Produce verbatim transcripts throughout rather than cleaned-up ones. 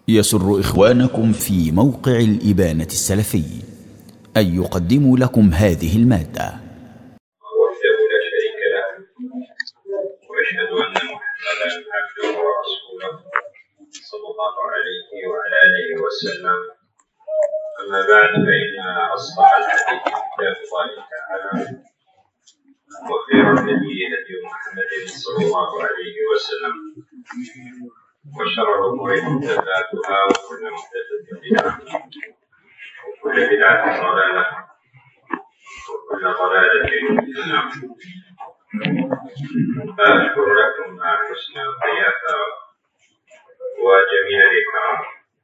يسر إخوانكم في موقع الإبانة السلفي أن يقدموا لكم هذه المادة. وحده لا شريك له، وأشهد أن محمدا عبده ورسوله صلى الله عليه وعلى آله وسلم. أما بعد، فإن أصدق الحديث كتاب الله تعالى، وخير الهدي هدي محمد صلى الله عليه وسلم، وشر الأمور محدثاتها، وكل محدثة بدعة، وكل بدعة ضلالة، وكل ضلالة في النار. أشكر لكم حسن الضيافة وجميع الإكرام،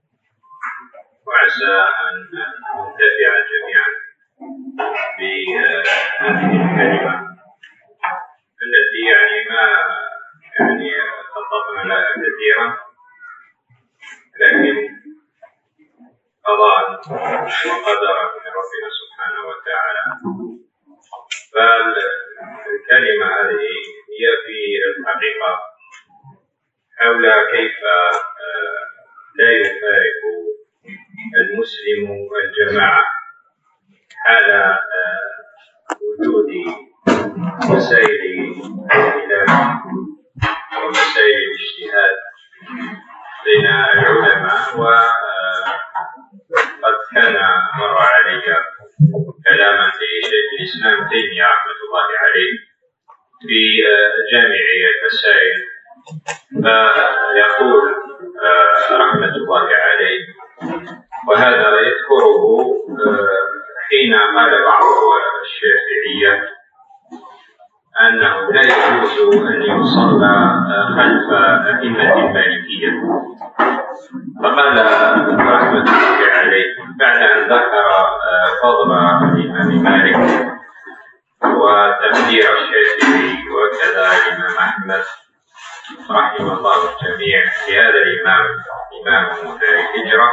وعسى أن ننتفع جميعا بهذه الكلمة التي يعني ما يعني خططنا لها كثيرا، لكن قضاء وقدرا من ربنا سبحانه وتعالى. فالكلمة هذه هي في الحقيقة حول كيف لا يفارق المسلم الجماعة حال وجود مسائل الاختلاف ومسائل الاجتهاد بين العلماء. وقد كان مر علي كلاما لشيخ الإسلام تيمية رحمة الله عليه في جامع المسائل، فيقول رحمة الله عليه، وهذا يذكره حين قال بعض الشافعية أنه لا يجوز أن يصلى خلف أئمة المالكية. فقال رحمة الله عليه بعد أن ذكر فضل الإمام مالك وتقدير الشافعي وكذا الإمام أحمد رحمه الله الجميع لهذا الإمام إمام دار الهجرة،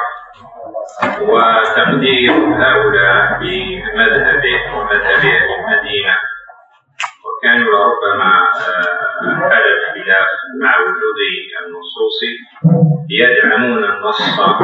وتقدير هؤلاء بمذهبه ومذهب أهل المدينة، وكانوا لربما على الخلاف مع وجود النصوص يدعمون النص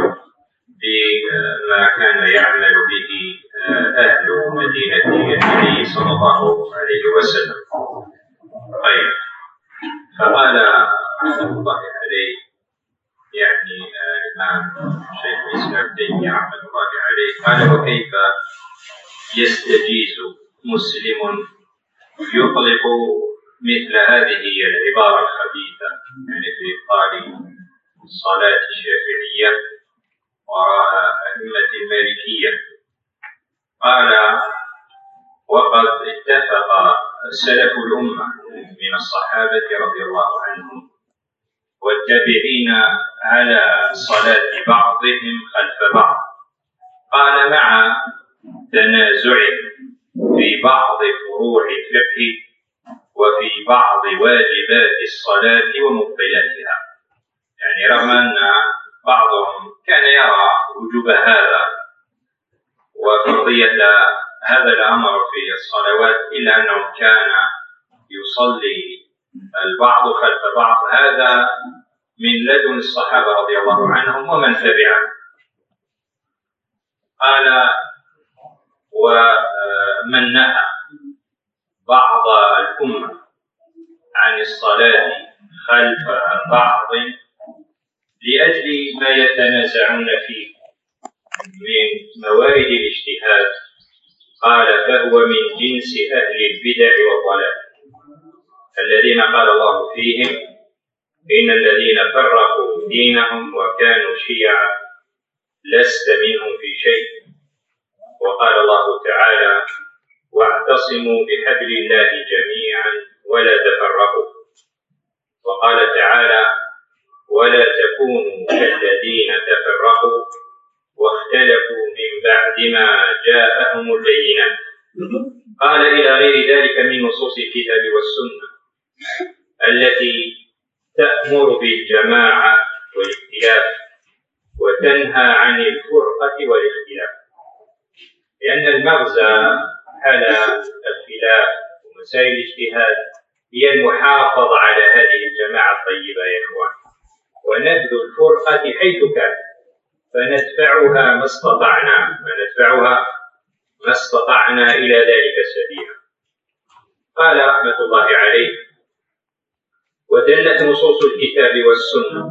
بما كان يعمل به أهل مدينة النبي صلى الله عليه وسلم. طيب، فقال رحمة الله عليه يعني الإمام شيخ الإسلام تيمية رحمة الله عليه، قال: وكيف يستجيز مسلم يطلق مثل هذه العبارة الخبيثة، يعني في إبطال صلاة الشافعية وراء أئمة المالكية؟ قال: وقد اتفق سلف الأمة من الصحابة رضي الله عنهم والتابعين على صلاة بعضهم خلف بعض. قال: مع تنازع في بعض فروع الفقه وفي بعض واجبات الصلاة ومبطلاتها. يعني رغم أن بعضهم كان يرى وجوب هذا وفرضية هذا الأمر في الصلوات، إلا أنه كان يصلي البعض خلف بعض، هذا من لدن الصحابة رضي الله عنهم ومن تبعهم. قال: ومن نهى بعض الأمة عن الصلاة خلف بعض لأجل ما يتنازعون فيه من موارد الاجتهاد، قال: فهو من جنس أهل البدع والضلال الذين قال الله فيهم: إن الذين فرقوا دينهم وكانوا شيعا لست منهم في شيء. وقال الله تعالى: واعتصموا بحبل الله جميعا ولا تفرقوا. وقال تعالى: ولا تكونوا كالذين تفرقوا واختلفوا من بعد ما جاءهم البينات. قال: إلى غير ذلك من نصوص الكتاب والسنة التي تأمر بالجماعة والاختلاف وتنهى عن الفرقة والاختلاف. لأن المغزى على الخلاف ومسائل الاجتهاد هي المحافظة على هذه الجماعة الطيبة يا إخوان، ونبذ الفرقة حيث كان. فندفعها ما استطعنا فندفعها ما استطعنا إلى ذلك سبيلا. قال رحمة الله عليه: ودلت نصوص الكتاب والسنة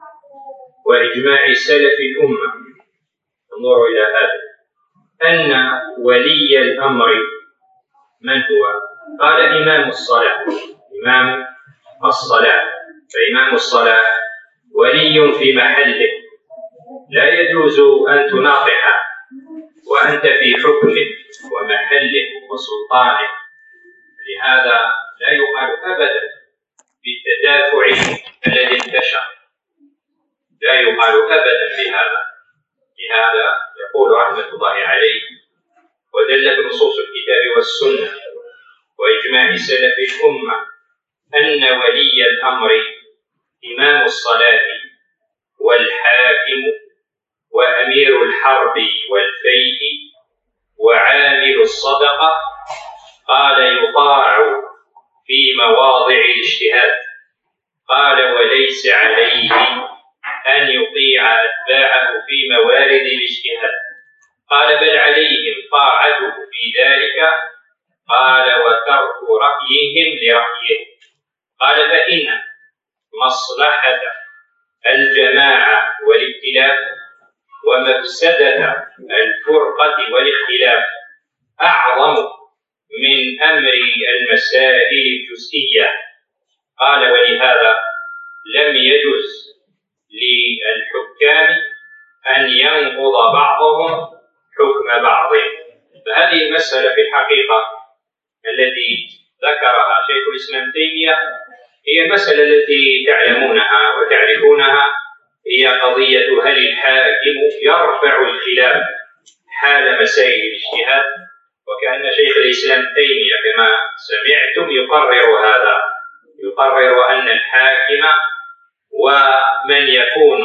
وإجماع سلف الأمة، انظروا إلى هذا، أن ولي الأمر من هو؟ قال: إمام الصلاة. إمام الصلاة، فإمام الصلاة ولي في محله، لا يجوز أن تناطحه وأنت في حكمه ومحله وسلطانه. لهذا لا يقال أبدا بالتدافع الذي انتشر، لا يقال أبدا بهذا. لهذا يقول رحمة الله عليه: ودلت نصوص الكتاب والسنة وإجماع سلف الأمة أن ولي الأمر إمام الصلاة والحاكم وأمير الحرب والفيء وعامل الصدقة. قال: يطاع في مواضع الاجتهاد. قال: وليس عليه أن يطيع أتباعه في موارد الاجتهاد. قال: بل عليهم طاعته في ذلك. قال: وترك رأيهم لرأيه. قال: فإن مصلحة الجماعة والائتلاف ومفسدة الفرقة والاختلاف أعظم من أمر المسائل الجزئية. قال: ولهذا لم يجوز للحكام أن ينقض بعضهم حكم بعض. فهذه المسألة في الحقيقة التي ذكرها شيخ الإسلام تيمية هي المسألة التي تعلمونها وتعرفونها، هي قضية هل الحاكم يرفع الخلاف حال مسائل الاجتهاد. وكأن شيخ الإسلام تيمية كما سمعتم يقرر هذا، يقرر أن الحاكم ومن يكون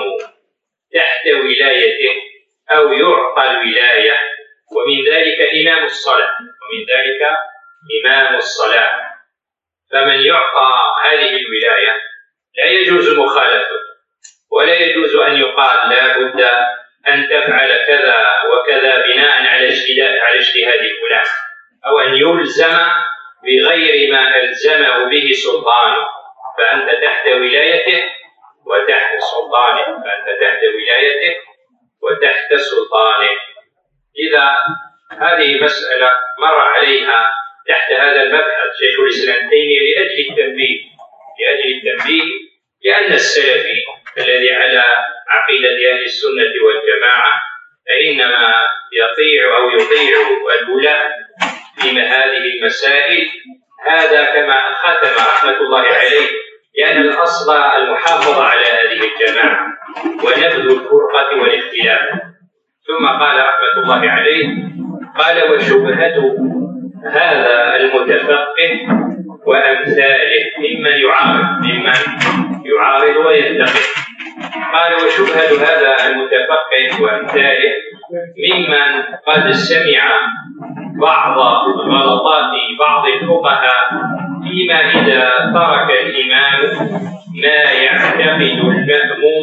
تحت ولايته أو يعطى الولاية، ومن ذلك إمام الصلاة ومن ذلك إمام الصلاة فمن يعطى هذه الولاية لا يجوز مخالفته، ولا يجوز أن يقال لا بد أن تفعل كذا وكذا بناء على اجتهاد فلان، أو أن يلزم بغير ما ألزمه به سلطانه، فأنت تحت ولايته وتحت سلطانه فأنت تحت ولايته وتحت سلطانه. إذا هذه مسألة مر عليها تحت هذا المبحث شيخ الإسلام تيمية لأجل التنبيه لأجل التنبيه لأن السلفي الذي على عقيدة أهل السنة والجماعة فإنما يطيع أو يطيع الولاة في هذه المسائل. هذا كما ختم رحمة الله عليه، لأن الأصل المحافظة على هذه الجماعة ونبذ الفرقة والاختلاف. ثم قال رحمة الله عليه: قال: وشبهة هذا المتفقه وأمثاله ممن يعارض ممن يعارض وينتقد. قال: وشبهة هذا المتفقه وأمثاله ممن قد سمع بعض غلطات بعض الفقهاء فيما إذا ترك الإمام ما يعتقد المأموم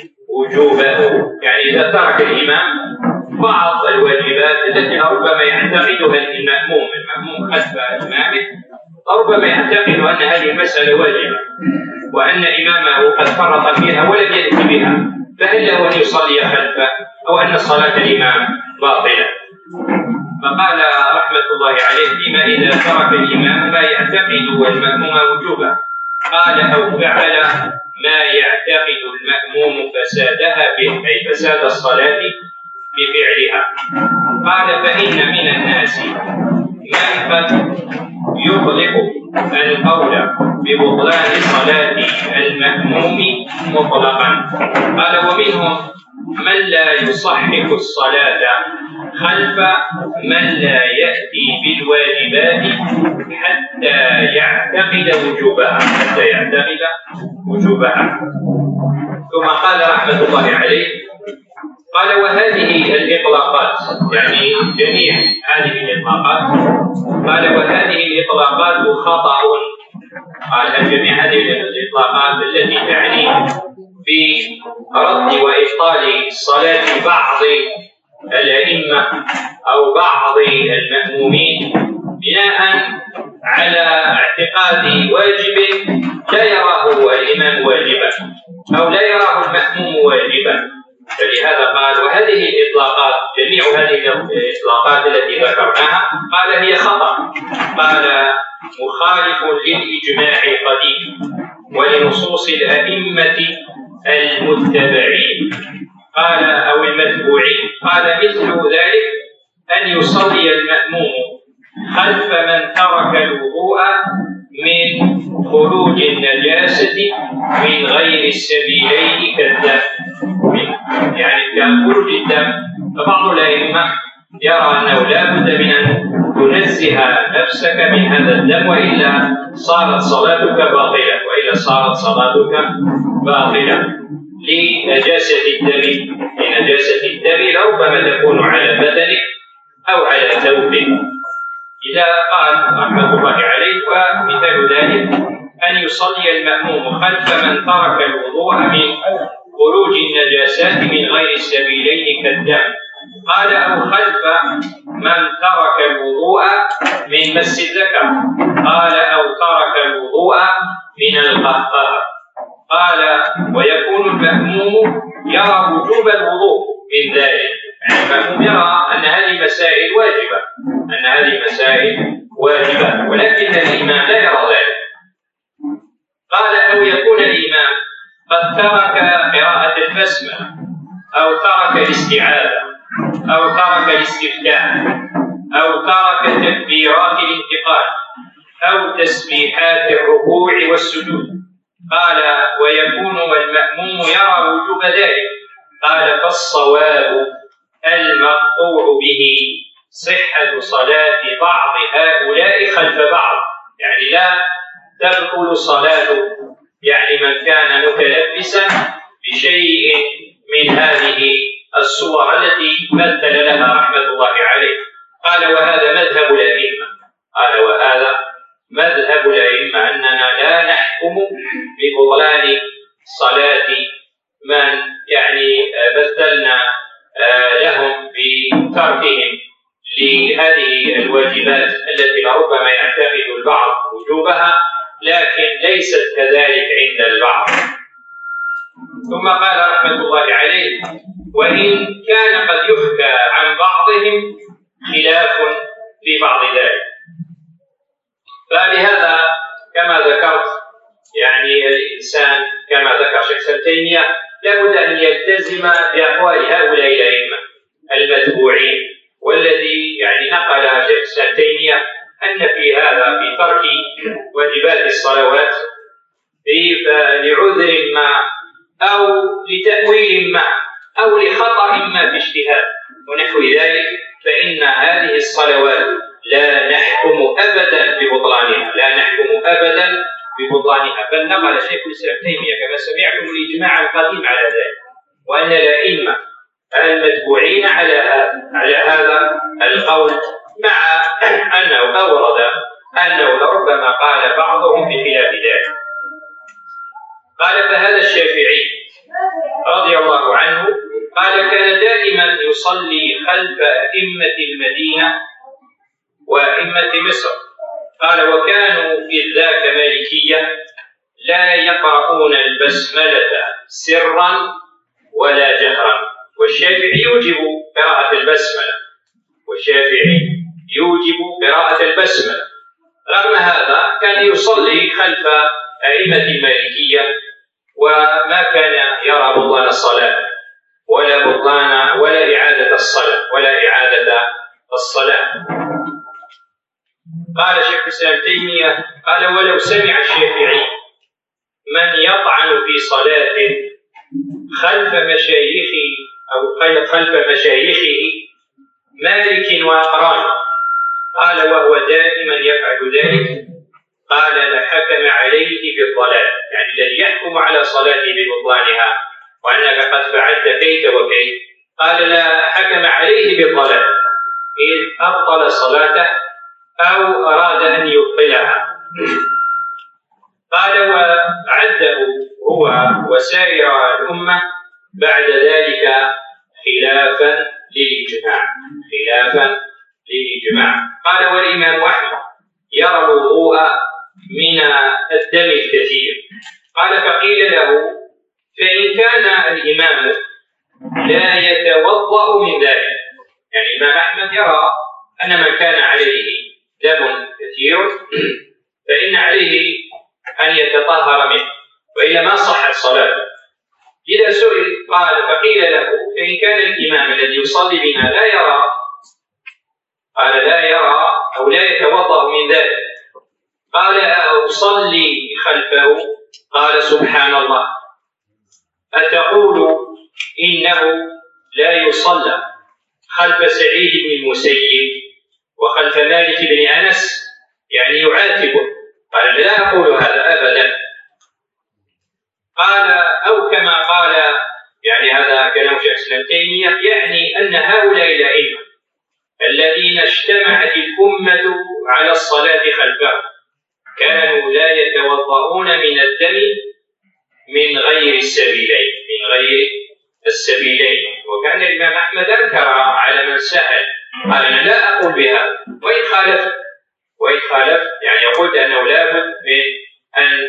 وجوبه. يعني إذا ترك الإمام بعض الواجبات التي ربما يعتقدها المأموم المأموم خلف إمامه، ربما يعتقد أن هذه المسألة واجبة وأن إمامه قد فرط فيها ولم يأتي بها، فهل له أن يصلي خلفه أو أن صلاة الإمام باطلة؟ فقال رحمة الله عليه: فيما إذا ترك الإمام ما يعتقد المأموم وجوبه. قال: أو فعل ما يعتقد المأموم فسادها به، أي فساد الصلاة بفعلها. قال: فإن من الناس من قد يطلق القول ببطلان صلاة المأموم مطلقا. قال: ومنهم من لا يصحح الصلاة خلف من لا يأتي بالواجبات حتى يعتقد وجوبها حتى يعتقد وجوبها. ثم قال رحمة الله عليه: قال: وهذه الإطلاقات، يعني جميع هذه الإطلاقات، قال: وهذه الإطلاقات خطأ. قال: جميع هذه الإطلاقات التي تعني برد وإبطال صلاة بعض الأئمة أو بعض المأمومين بناء على اعتقاد واجب لا يراه الإمام واجبا أو لا يراه المأموم واجبا. فلهذا قال: وهذه الإطلاقات، جميع هذه الإطلاقات التي ذكرناها، قال هي خطأ. قال: مخالف للإجماع القديم ولنصوص الأئمة المتبعين، قال أو المتبوعين. قال: مثل ذلك أن يصلي المأموم خلف من ترك الوضوء من خروج النجاسة من غير السبيلين كالدم، يعني كخروج الدم. فبعض الأئمة يرى أنه لا بد من أن تنزه نفسك من هذا الدم، وإلا صارت صلاتك باطلة وإلا صارت صلاتك باطلة لنجاسة الدم لنجاسة الدم لربما تكون على بدنك أو على ثوبك. إذا قال رحمة الله عليه: ومثال ذلك أن يصلي المأموم خلف من ترك الوضوء من خروج النجاسات من غير السبيلين كالدم. قال: أو خلف من ترك الوضوء من مس الذكر. قال: أو ترك الوضوء من القهقه. قال: ويكون المأموم يرى وجوب الوضوء من ذلك، يعني المأموم يرى أن هذه مسائل واجبة أن هذه مسائل واجبة ولكن الإمام لا يرى ذلك. قال: أو يكون الإمام قد ترك قراءة البسملة أو ترك الاستعاذة أو ترك الاستفتاح أو ترك تكبيرات الانتقال أو تسبيحات الركوع والسجود. قال: ويكون المأموم يرى وجوب ذلك. قال: فالصواب المقطوع به صحة صلاة بعض هؤلاء خلف بعض، يعني لا تبطل صلاة يعني من كان متلبسا بشيء من هذه الصور التي مثل لها رحمة الله عليه. قال: وهذا مذهب الأئمة قال وهذا مذهب الأئمة أننا لا نحكم ببطلان صلاة من يعني مثلنا لهم بتركهم لهذه الواجبات التي لربما يعتقد البعض وجوبها لكن ليست كذلك عند البعض. ثم قال رحمة الله عليه: وإن كان قد يحكى عن بعضهم خلاف في بعض ذلك. فلهذا كما ذكرت يعني الإنسان كما ذكر شيخ ابن تيمية لابد أن يلتزم بأقوال هؤلاء الأئمة المتبوعين، والذي يعني نقل شيخ ابن تيمية أن في هذا في ترك واجبات الصلوات لعذر ما أو لتأويل ما أو لخطأ ما في اجتهاد ونحو ذلك، فإن هذه الصلوات لا نحكم أبدا ببطلانها لا نحكم أبدا ببطلانها بل نقل شيخ الإسلام تيمية كما سمعتم الإجماع القديم على ذلك، وأن الأئمة المتبوعين على هذا على هذا القول، مع أنه أورد أنه لربما قال بعضهم بخلاف ذلك. قال: فهذا الشافعي رضي الله عنه قال: كان دائما يصلي خلف أئمة المدينة وأئمة مصر. قال: وكانوا إذ ذاك مالكية لا يقرؤون البسملة سرا ولا جهرا، والشافعي يوجب قراءة البسملة والشافعي يوجب قراءة البسملة. رغم هذا كان يصلي خلف أئمة المالكية وما كان يرى بطلان الصلاة ولا بطلان ولا إعادة الصلاة ولا إعادة الصلاة. قال شيخ الإسلام تيمية قال: ولو سمع الشافعي من يطعن في صلاة خلف مشايخه أو خلف مشايخه مالك وأقرانه، قال وهو دائما يفعل ذلك، قال: لحكم عليه بالضلال، يعني الذي يحكم على صلاته ببطلانها وأنك قد فعلت كيت وكيت، قال: لا حكم عليه بالضلال إذ أبطل صلاته أو أراد أن يبطلها. قال: وعده هو وسائر الأمة بعد ذلك خلافا للإجماع خلافا للإجماع. قال: والإمام أحمد يرى الوضوء من الدم الكثير. قال: فقيل له: فإن كان الإمام لا يتوضأ من ذلك، يعني الإمام أحمد يرى أن من كان عليه دم كثير فإن عليه أن يتطهر منه وإلا ما صحت صلاته. إذا سئل قال: فقيل له: فإن كان الإمام الذي يصلي بنا لا يرى قال لا يرى أو لا يتوضأ من ذلك، قال: أصلي خلفه؟ قال: سبحان الله، أتقول إنه لا يصلى خلف سعيد بن المسيب وخلف مالك بن أنس؟ يعني يعاتبه. قال: لا أقول هذا أبدا. قال: أو كما قال، يعني هذا كلام شيخ الإسلام ابن تيمية، يعني أن هؤلاء الأئمة الذين اجتمعت الأمة على الصلاة خلفهم كانوا لا يتوضؤون من الدم من غير السبيلين من غير السبيلين وكان الإمام أحمد أنكر على من سأل، قال: أنا لا أقول بهذا، وإن خالفت وإن خالفت يعني يقول أنه لا بد من أن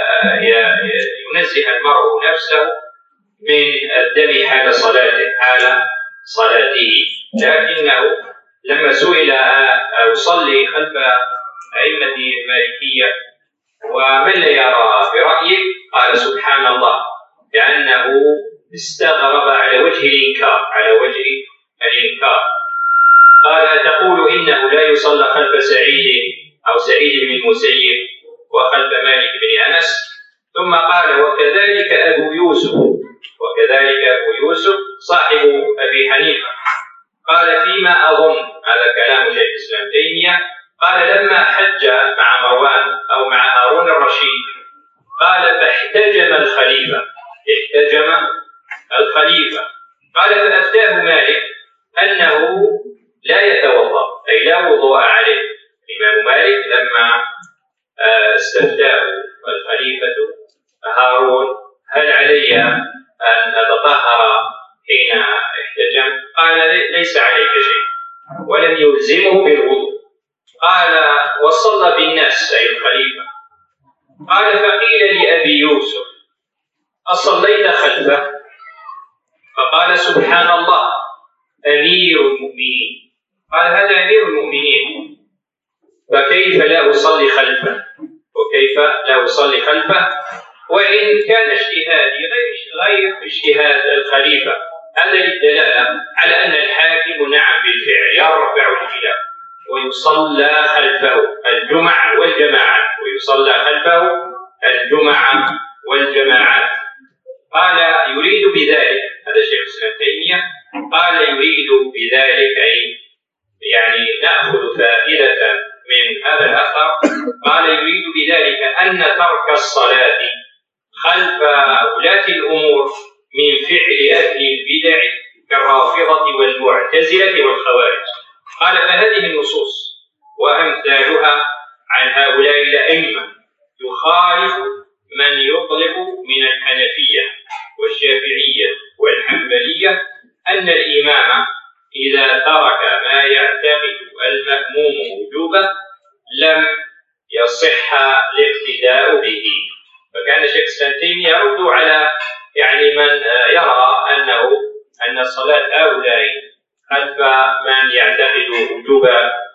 ينزه المرء نفسه من الدم حال صلاته حال صلاته لكنه لما سئل: أصلي خلف أئمة المالكية ومن لا يرى برأيه؟ قال: سبحان الله، لأنه استغرب على وجه الإنكار على وجه الإنكار. قال: أتقول إنه لا يصلى خلف سعيد أو سعيد بن المسيب وخلف مالك بن أنس؟ ثم قال: وكذلك أبو يوسف وكذلك أبو يوسف صاحب أبي حنيفة. قال: فيما أظن، هذا كلام شيخ الإسلام ابن تيمية، قال: لما حج مع مروان أو مع هارون الرشيد قال: فاحتجم الخليفة احتجم الخليفة قال: فأفتاه مالك أنه لا يتوضأ، أي لا وضوء عليه. الإمام مالك لما استفتاه الخليفة هارون: هل علي أن أتطهر حين احتجم؟ قال: ليس عليك شيء، ولم يلزمه بالوضوء. قال: وصلى بالناس أي الخليفة. قال: فقيل لأبي يوسف: أصليت خلفه؟ فقال: سبحان الله، أمير المؤمنين. قال: هذا أمير المؤمنين، فكيف لا أصلي خلفه وكيف لا أصلي خلفه؟ وإن كان اجتهادي غير اجتهاد الخليفة، هذا للدلالة على أن الحاكم نعم بالفعل يرفع الخلاف ويصلى خلفه الجمع والجماعات ويصلى خلفه الجمع والجماعات. قال: يريد بذلك، هذا شيخ الإسلام ابن تيمية، قال: يريد بذلك أي يعني نأخذ فائدة من هذا الأثر. قال: يريد بذلك أن ترك الصلاة خلف ولاة الأمور من فعل أهل البدع كالرافضة والمعتزلة والخوارج. قال: فهذه النصوص وأمثالها عن هؤلاء الأئمة يخالف من يطلق من الحنفية والشافعية والحنبلية أن الإمام إذا ترك ما يعتقد المأموم وجوبه لم يصح الاقتداء به. فكان شيخ الإسلام ابن تيمية يرد على يعني من يرى أنه أن الصلاة هؤلاء خلف من يعتقد وجوب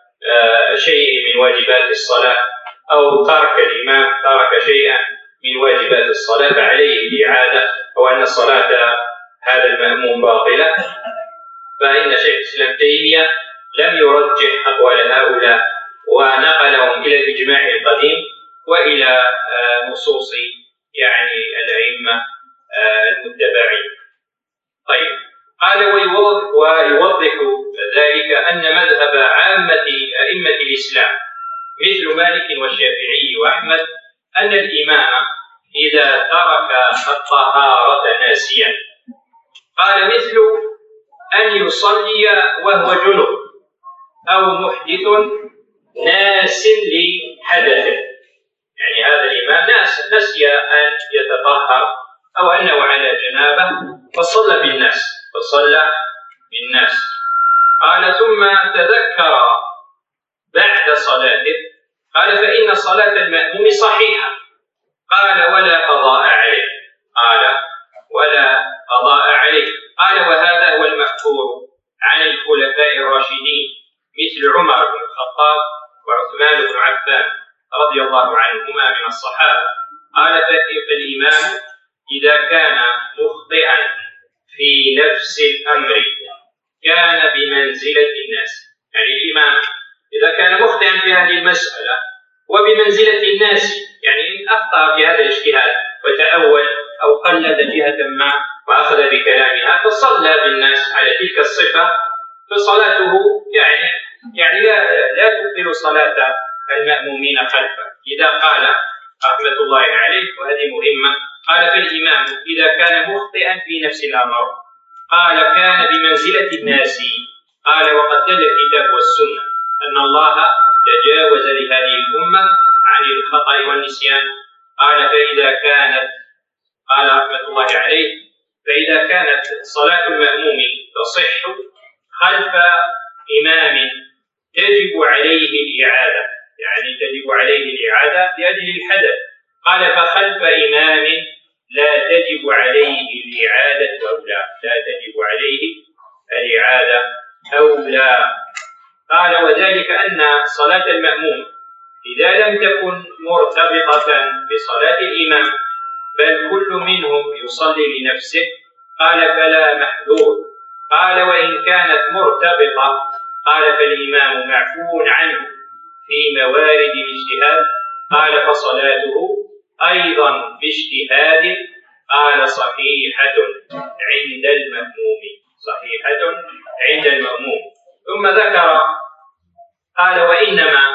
شيء من واجبات الصلاة أو ترك الإمام ترك شيئا من واجبات الصلاة فعليه الإعادة، أو أن الصلاة هذا المأموم باطلة. فإن شيخ الإسلام ابن تيمية لم يرجح أقوال هؤلاء ونقلهم إلى الإجماع القديم وإلى نصوص يعني الأئمة المتبعين. طيب، قال: ويوضح ذلك أن مذهب عامة أئمة الإسلام مثل مالك والشافعي وأحمد أن الإمام إذا ترك الطهارة ناسيا، قال: مثل أن يصلي وهو جنب أو محدث ناس لحدثه، يعني هذا الإمام ناس نسي أن يتطهر أو أنه على جنابة فصلى بالناس فصلى بالناس قال ثم تذكر بعد صلاته قال فإن صلاة المأموم صحيحة قال ولا قضاء عليه قال ولا قضاء عليه قال وهذا هو المذكور عن الخلفاء الراشدين مثل عمر بن الخطاب وعثمان بن عفان رضي الله عنهما من الصحابة قال فالإمام إذا كان مخطئا في نفس الأمر كان بمنزلة الناس يعني الإمام إذا كان مخطئا في هذه المسألة وبمنزلة الناس يعني إن أخطأ في هذا الاجتهاد وتأول أو قلد جهة ما وأخذ بكلامها فصلى بالناس على تلك الصفة فصلاته يعني يعني لا لا تبطل صلاة المأمومين خلفه. إذا قال رحمة الله عليه وهذه مهمة قال فالإمام إذا كان مخطئا في نفس الأمر قال كان بمنزلة الناس قال وقد دل الكتاب والسنة أن الله تجاوز لهذه الأمة عن الخطأ والنسيان قال فإذا كانت قال رحمة الله عليه فإذا كانت صلاة المأموم تصح خلف إمام تجب عليه الإعادة يعني تجب عليه الإعادة لأجل الحدث قال فخلف إمام لا تجب عليه الإعادة أو لا لا تجب عليه الإعادة أو لا قال وذلك أن صلاة المأموم إذا لم تكن مرتبطة بصلاة الإمام بل كل منهم يصلي لنفسه قال فلا محذور قال وإن كانت مرتبطة قال فالإمام معفو عنه في موارد الاجتهاد قال فصلاته أيضا باجتهاد قال صحيحة عند المأموم صحيحة عند المأموم ثم ذكر قال وإنما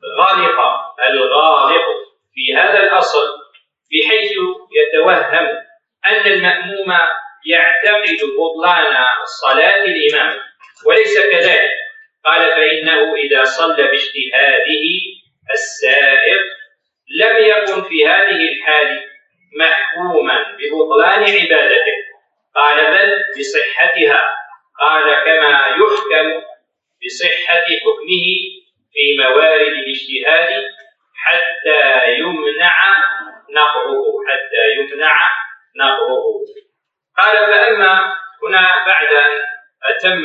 غلط الغالط في هذا الأصل بحيث يتوهم أن المأموم يعتقد بطلان صلاة الإمام وليس كذلك قال فإنه إذا صلى باجتهاده السائر لم يكن في هذه الحال محكوما ببطلان عبادته قال بل بصحتها قال كما يحكم بصحة حكمه في موارد الاجتهاد حتى يمنع نقضه حتى يمنع نقضه قال فأما هنا بعد أن أتم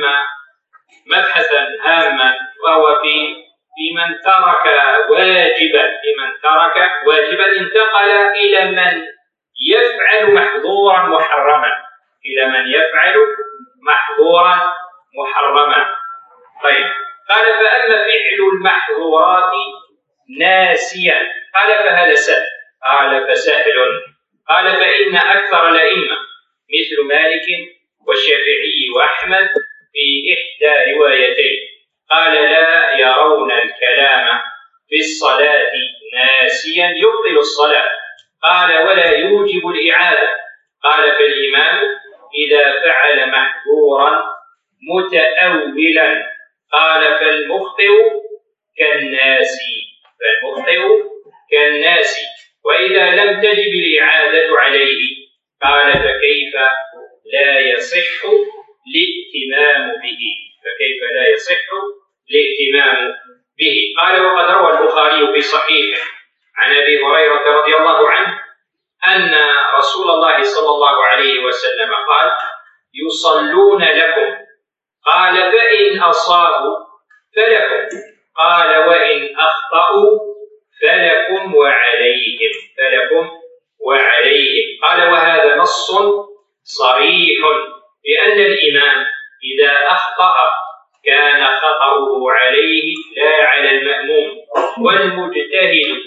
مبحثا هاما وهو في في من ترك واجبا في من ترك واجبا انتقل إلى من يفعل محظورا محرما إلى من يفعل محظورا محرما طيب قال فأما فعل المحظورات ناسيا قال فهذا سهل قال فسهل قال فإن أكثر الأئمة مثل مالك والشافعي وأحمد في إحدى روايتين قال لا يرون الكلام في الصلاة ناسيا يبطل الصلاة قال ولا يوجب الإعادة قال فالإمام إذا فعل محظورا متأولا قال فالمخطئ كالناس فالمخطئ كالناس وإذا لم تجب الإعادة عليه قال فكيف لا يصح الائتمام به فكيف لا يصح الائتمام به قال وقد روى البخاري في صحيحه عن أبي هريرة رضي الله عنه أن رسول الله صلى الله عليه وسلم قال يصلون لكم قال فإن أصابوا فلكم قال وإن أخطأوا فلكم وعليهم فلكم وعليهم قال وهذا نص صريح بأن الإمام إذا أخطأ كان خطأه عليه لا على المأموم والمجتهد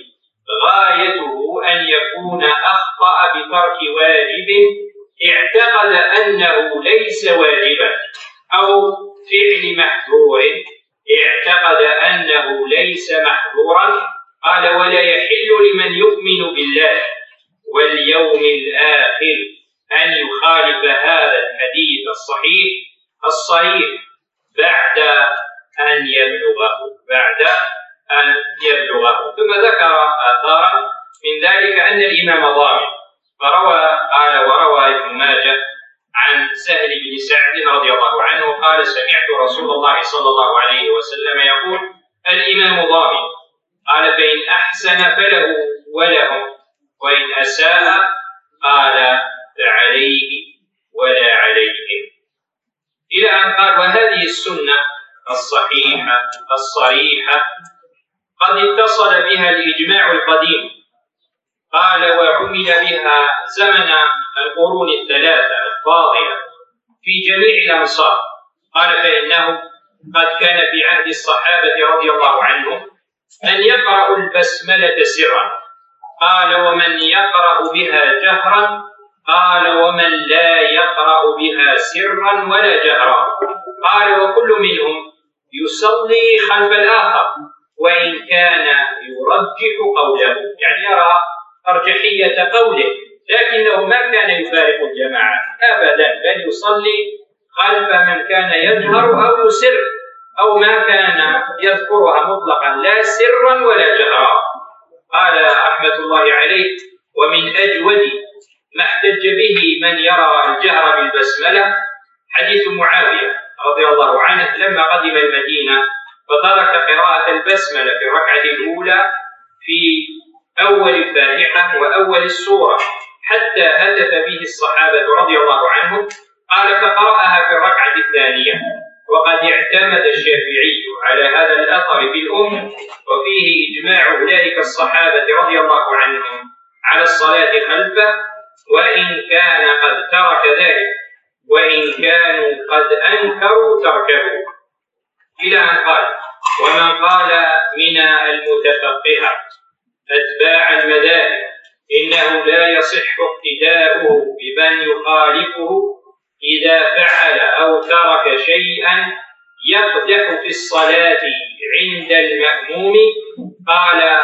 غايته أن يكون أخطأ بترك واجب اعتقد أنه ليس واجبا أو فعل محظور اعتقد أنه ليس محظورا قال ولا يحل لمن يؤمن بالله واليوم الآخر أن يخالف هذا الحديث الصحيح الصريح بعد أن يبلغه بعد أن يبلغه ثم ذكر آثارا من ذلك أن الإمام ضامن، فروى قال وروى ابن ماجه عن سهل بن سعد رضي الله عنه قال سمعت رسول الله صلى الله عليه وسلم يقول الإمام ضامن، قال فإن أحسن فله وله وإن أساء قال فعليه ولا عليهم، إلى أن قال وهذه السنة الصحيحة الصريحة قد اتصل بها الإجماع القديم، قال وعمل بها زمن القرون الثلاثة الفاضلة في جميع الأمصار، قال فإنه قد كان في عهد الصحابة رضي الله عنهم من يقرأ البسملة سرا، قال ومن يقرأ بها جهرا، قال ومن لا يقرأ بها سرا ولا جهرا، قال وكل منهم يصلي خلف الآخر وإن كان يرجح قوله، يعني يرى أرجحية قوله لكنه ما كان يفارق الجماعة أبدا، بل يصلي خلف من كان يجهر أو يسر أو ما كان يذكرها مطلقا لا سرا ولا جهرا. قال رحمة الله عليه ومن أجود ما احتج به من يرى الجهر بالبسملة حديث معاوية رضي الله عنه لما قدم المدينة وترك قراءة البسملة في الركعة الأولى في أول الفاتحة وأول السورة حتى هتف به الصحابة رضي الله عنهم، قال فقرأها في الركعة الثانية. وقد اعتمد الشافعي على هذا الأثر في الأم وفيه إجماع أولئك الصحابة رضي الله عنهم على الصلاة خلفه، وإن كان قد ترك ذلك وإن كانوا قد أنكروا تركه، إلى أن قال ومن قال من المتفقهة أتباع المذاهب إنه لا يصح اقتداؤه بمن يخالفه إذا فعل أو ترك شيئا يقدح في الصلاة عند المأموم، قال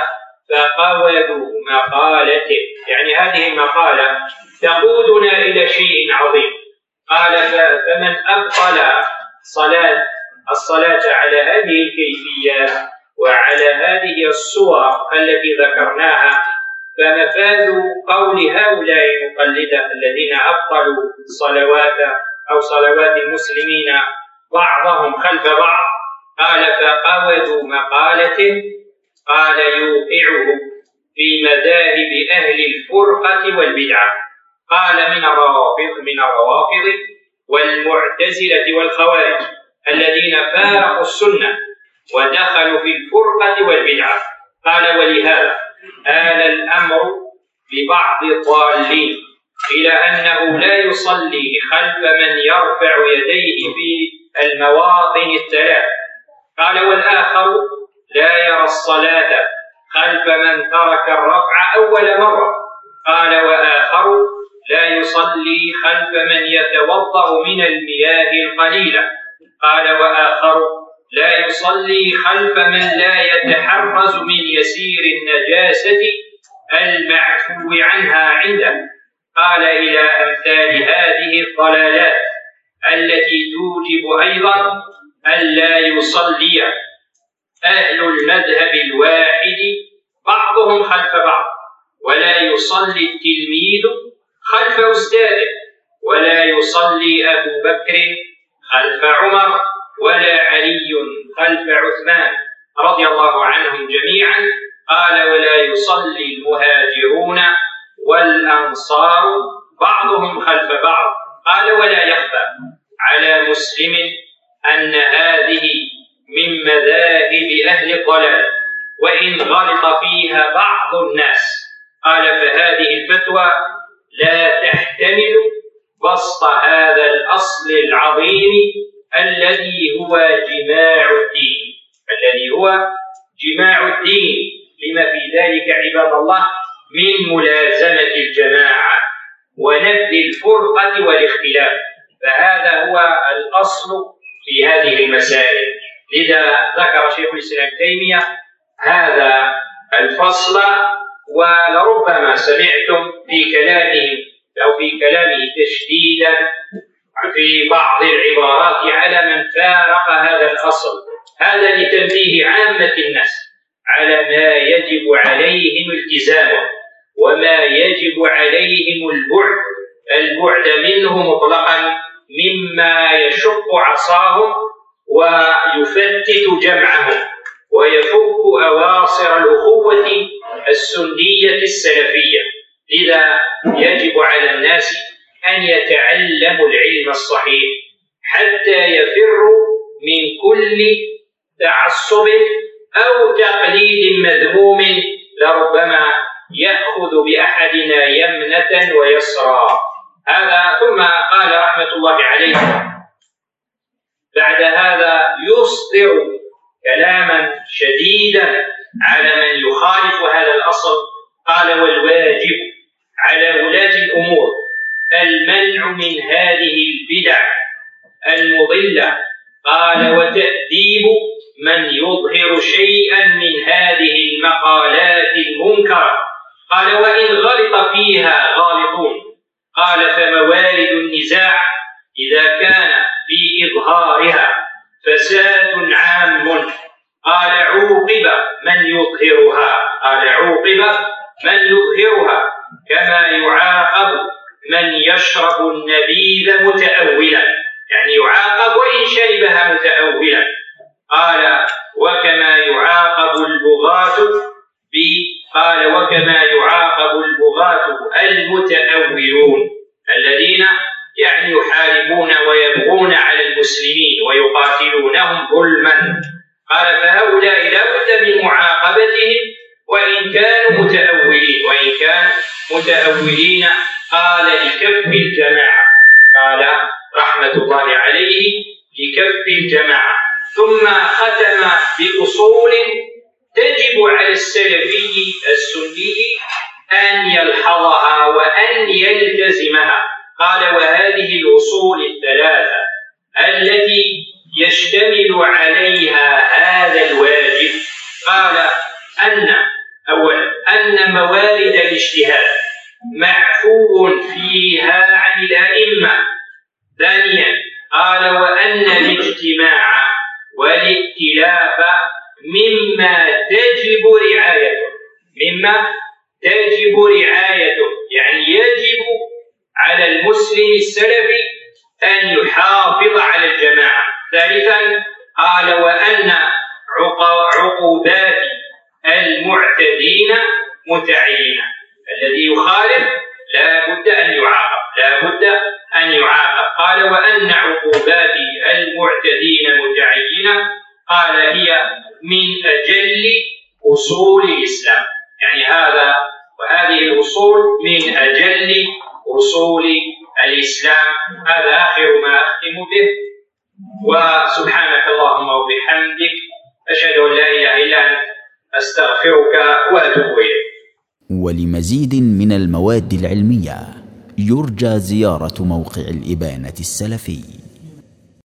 فقودوا مقالته، يعني هذه المقالة تقودنا إلى شيء عظيم، قال فمن أبطل صلاة الصلاة على هذه الكيفية وعلى هذه الصور التي ذكرناها فمفاد قول هؤلاء المقلدة الذين أبطلوا صلوات أو صلوات المسلمين بعضهم خلف بعض، قال فقودوا مقالته، قال يوقعه في مذاهب أهل الفرقة والبدعة، قال من الروافض من الروافض والمعتزلة والخوارج الذين فارقوا السنة ودخلوا في الفرقة والبدعة، قال ولهذا آل الأمر ببعض الضالين إلى أنه لا يصلي خلف من يرفع يديه في المواطن الثلاث، قال والآخر لا يرى الصلاة خلف من ترك الرفع أول مرة، قال وآخر لا يصلي خلف من يتوضأ من المياه القليلة، قال وآخر لا يصلي خلف من لا يتحرز من يسير النجاسة المعفو عنها عنده، قال إلى أمثال هذه الضلالات التي توجب أيضا ألا يصلي أهل المذهب الواحد بعضهم خلف بعض، ولا يصلي التلميذ خلف أستاذه، ولا يصلي أبو بكر خلف عمر، ولا علي خلف عثمان رضي الله عنهم جميعا، قال ولا يصلي المهاجرون والأنصار بعضهم خلف بعض، قال ولا يخفى على مسلم أن هذه من مذاهب أهل الضلال وإن غلط فيها بعض الناس، قال فهذه الفتوى لا تحتمل بسط هذا الأصل العظيم الذي هو جماع الدين الذي هو جماع الدين لما في ذلك عباد الله من ملازمة الجماعة ونبذ الفرقة والاختلاف، فهذا هو الأصل في هذه المسائل. لذا ذكر شيخ الإسلام تيمية هذا الفصل، ولربما سمعتم في كلامه أو في كلامه تشديدا في بعض العبارات على من فارق هذا الأصل، هذا لتنبيه عامة الناس على ما يجب عليهم التزامه وما يجب عليهم البعد البعد منه مطلقا مما يشق عصاهم ويفتت جمعهم ويفك أواصر الأخوة السنية السلفية. لذا يجب على الناس أن يتعلموا العلم الصحيح حتى يفروا من كل تعصب أو تقليد مذموم لربما يأخذ بأحدنا يمنة ويسرى. هذا ثم قال رحمة الله عليه بعد هذا يصدر كلاما شديدا على من يخالف هذا الأصل. قال: والواجب على ولاة الأمور المنع من هذه البدع المضلة. قال: وتأديب من يظهر شيئا من هذه المقالات المنكرة. قال: وإن غلط فيها غالطون. قال: فموارد النزاع إذا كان في إظهارها فساد عام. قال: عوقب من يظهرها. قال: عوقب من يظهرها كما يعاقب من يشرب النبيذ متأولا، يعني يعاقب وإن شربها متأولا. قال: وكما يعاقب البغاة ب قال: وكما يعاقب البغاة المتأولون الذين يعني يحاربون ويبغون على المسلمين ويقاتلونهم ظلما. قال: فهؤلاء لا بد من معاقبتهم وإن كانوا متأولين وإن كانوا متأولين. قال: لكف الجماعة. قال رحمة الله عليه: لكف الجماعة. ثم ختم بأصول تجب على السلفي السني أن يلحظها وأن يلتزمها. قال: وهذه الأصول الثلاثة التي يشتمل عليها هذا الواجب. قال: أن أولا أن موارد الاجتهاد معفو فيها عن الأئمة. ثانيا قال: وأن الاجتماع والائتلاف مما تجب رعايته مما تجب رعايته يعني يجب على المسلم السلفي أن يحافظ على الجماعة. ثالثا قال: وأن عقوبات المعتدين متعينة. الذي يخالف لا بد أن يعاقب لا بد أن يعاقب. قال: وأن عقوبات المعتدين متعينة. قال: هي من أجل أصول الإسلام، يعني هذا وهذه الأصول من أجل أصول الإسلام. هذا آخر ما أختم به، وسبحانك اللهم وبحمدك أشهد أن لا إله إلا أنت أستغفرك وأتوب إليك. ولمزيد من المواد العلمية يرجى زيارة موقع الإبانة السلفي.